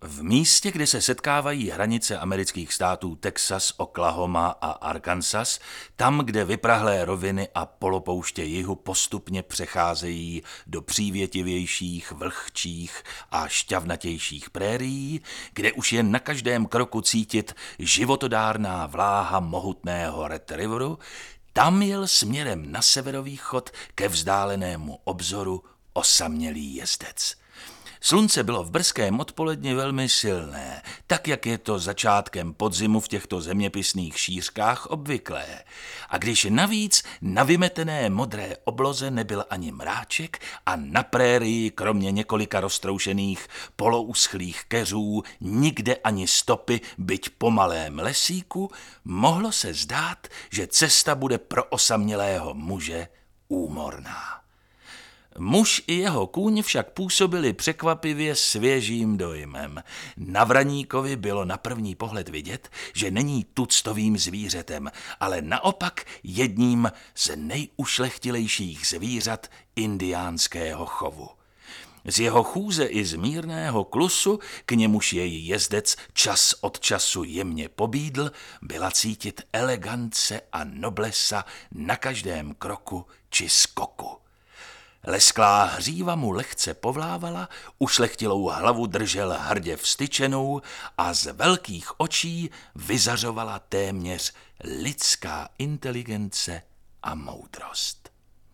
V místě, kde se setkávají hranice amerických států Texas, Oklahoma a Arkansas, tam, kde vyprahlé roviny a polopouště jihu postupně přecházejí do přívětivějších, vlhčích a šťavnatějších prérií, kde už je na každém kroku cítit životodárná vláha mohutného Red Riveru, tam jel směrem na severovýchod ke vzdálenému obzoru osamělý jezdec. Slunce bylo v brzkém odpoledni velmi silné, tak jak je to začátkem podzimu v těchto zeměpisných šířkách obvyklé. A když navíc na vymetené modré obloze nebyl ani mráček a na prérii, kromě několika roztroušených polouschlých keřů, nikde ani stopy, byť po malém lesíku, mohlo se zdát, že cesta bude pro osamělého muže úmorná. Muž i jeho kůň však působili překvapivě svěžím dojmem. Na Vraníkovi bylo na první pohled vidět, že není tuctovým zvířetem, ale naopak jedním z nejušlechtilejších zvířat indiánského chovu. Z jeho chůze i z mírného klusu, k němuž její jezdec čas od času jemně pobídl, byla cítit elegance a noblesa na každém kroku či skoku. Lesklá hříva mu lehce povlávala, ušlechtilou hlavu držel hrdě vztyčenou a z velkých očí vyzařovala téměř lidská inteligence a moudrost.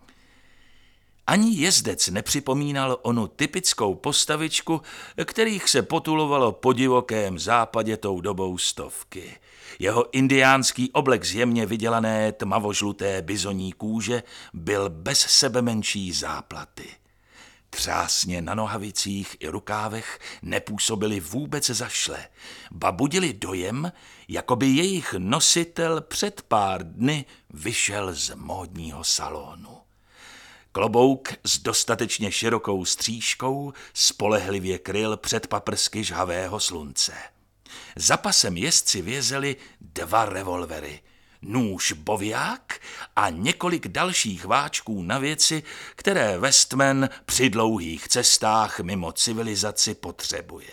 Ani jezdec nepřipomínal onu typickou postavičku, kterých se potulovalo po divokém západě tou dobou stovky. Jeho indiánský oblek z jemně vydělané tmavožluté bizoní kůže byl bez sebemenší záplaty. Třásně na nohavicích i rukávech nepůsobili vůbec zašle, ba budili dojem, jako by jejich nositel před pár dny vyšel z módního salonu. Klobouk s dostatečně širokou střížkou spolehlivě kryl před paprsky žhavého slunce. Za pasem jezdci vězeli 2 revolvery, nůž boviák a několik dalších váčků na věci, které Westman při dlouhých cestách mimo civilizaci potřebuje.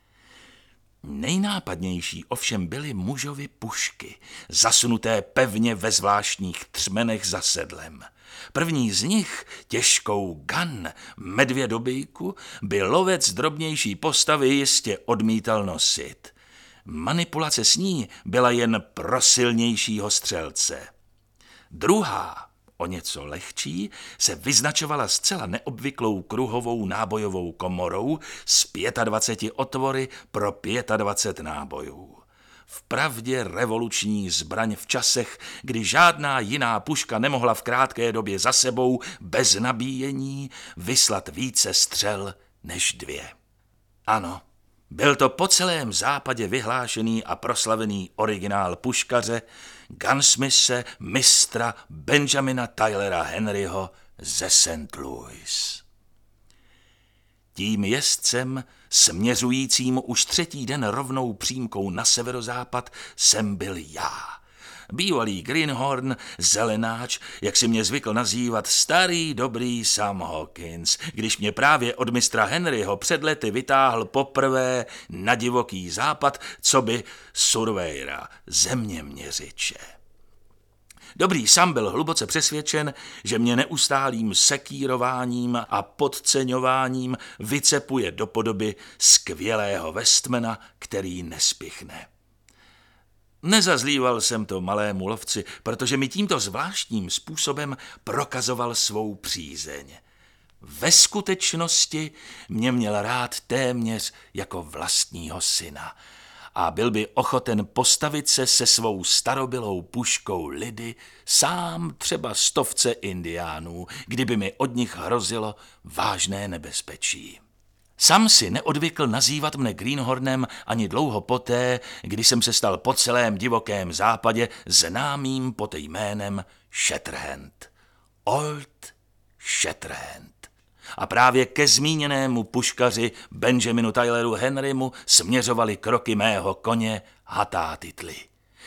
Nejnápadnější ovšem byly mužovy pušky, zasunuté pevně ve zvláštních třmenech za sedlem. První z nich, těžkou gun, medvědobijku, by lovec drobnější postavy jistě odmítal nosit. Manipulace s ní byla jen pro silnějšího střelce. Druhá, o něco lehčí, se vyznačovala zcela neobvyklou kruhovou nábojovou komorou s 25 otvory pro 25 nábojů. Vpravdě revoluční zbraň v časech, kdy žádná jiná puška nemohla v krátké době za sebou bez nabíjení vyslat více střel než 2. Ano, byl to po celém západě vyhlášený a proslavený originál puškaře, gunsmithe mistra Benjamina Tylera Henryho ze St. Louis. Tím jezdcem, směřujícím už 3. den rovnou přímkou na severozápad, jsem byl já. Bývalý greenhorn, zelenáč, jak si mě zvykl nazývat starý dobrý Sam Hawkins, když mě právě od mistra Henryho před lety vytáhl poprvé na divoký západ, coby survejra, zeměměřiče. Dobrý Sam byl hluboce přesvědčen, že mě neustálým sekírováním a podceňováním vycepuje do podoby skvělého Westmana, který nespichne. Nezazlíval jsem to malému lovci, protože mi tímto zvláštním způsobem prokazoval svou přízeň. Ve skutečnosti mě měl rád téměř jako vlastního syna a byl by ochoten postavit se svou starobylou puškou lidy sám třeba 100 indiánů, kdyby mi od nich hrozilo vážné nebezpečí. Sam si neodvykl nazývat mne greenhornem ani dlouho poté, kdy jsem se stal po celém divokém západě známým pod jménem Shatterhand. Old Shatterhand. A právě ke zmíněnému puškaři Benjaminu Tyleru Henrymu směřovaly kroky mého koně Hatátitli.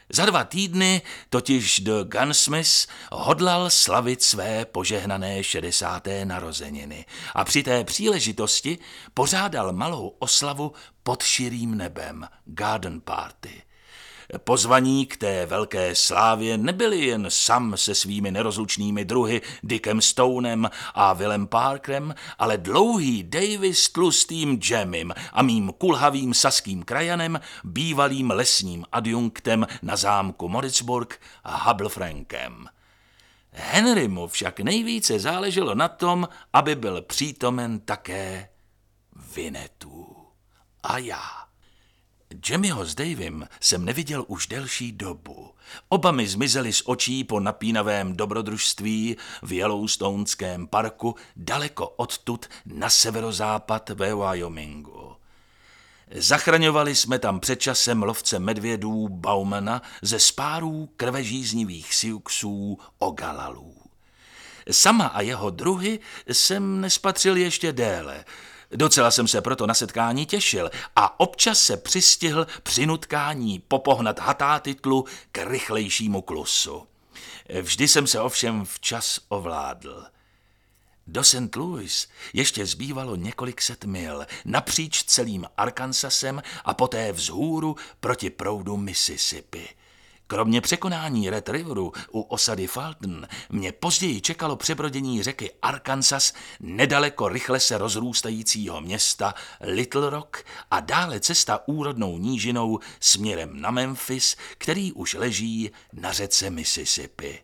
Za 2 týdny totiž The Gunsmith hodlal slavit své požehnané 60. narozeniny a při té příležitosti pořádal malou oslavu pod širým nebem, garden party. Pozvaní k té velké slávě nebyli jen Sam se svými nerozlučnými druhy Dickem Stonem a Willem Parkerem, ale dlouhý Davy s tlustým Jemem a mým kulhavým saským krajanem, bývalým lesním adjunktem na zámku Moritzburg a Hubble Frankem. Henrymu však nejvíce záleželo na tom, aby byl přítomen také Winnetou. A já. Jemmyho s Davem jsem neviděl už delší dobu. Oba mi zmizeli z očí po napínavém dobrodružství v Yellowstoneském parku daleko odtud na severozápad ve Wyomingu. Zachraňovali jsme tam před časem lovce medvědů Baumana ze spárů krvežíznivých siuxů ogalalů. Sama a jeho druhy jsem nespatřil ještě déle. Docela jsem se proto na setkání těšil a občas se přistihl při nutkání popohnat hatátitlu k rychlejšímu klusu. Vždy jsem se ovšem včas ovládl. Do St. Louis ještě zbývalo několik set mil napříč celým Arkansasem a poté vzhůru proti proudu Mississippi. Kromě překonání Red Riveru u osady Fulton mě později čekalo přebrodění řeky Arkansas nedaleko rychle se rozrůstajícího města Little Rock a dále cesta úrodnou nížinou směrem na Memphis, který už leží na řece Mississippi.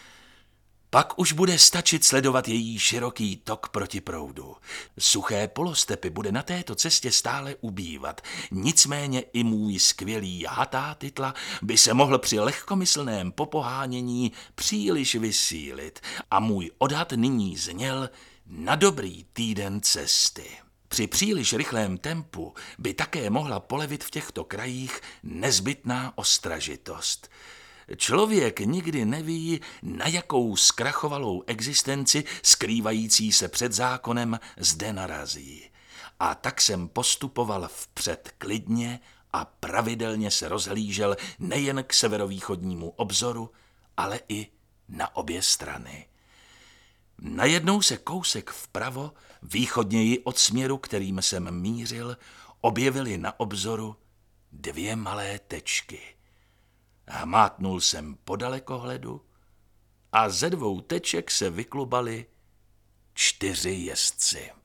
Pak už bude stačit sledovat její široký tok proti proudu. Suché polostepy bude na této cestě stále ubývat, nicméně i můj skvělý hatátitla by se mohl při lehkomyslném popohánění příliš vysílit a můj odhad nyní zněl na dobrý týden cesty. Při příliš rychlém tempu by také mohla polevit v těchto krajích nezbytná ostražitost. Člověk nikdy neví, na jakou zkrachovalou existenci skrývající se před zákonem zde narazí. A tak jsem postupoval vpřed klidně a pravidelně se rozhlížel nejen k severovýchodnímu obzoru, ale i na obě strany. Najednou se kousek vpravo, východněji od směru, kterým jsem mířil, objevily na obzoru 2 malé tečky. Hmátnul jsem po dalekohledu a ze 2 teček se vyklubali 4 jezdci.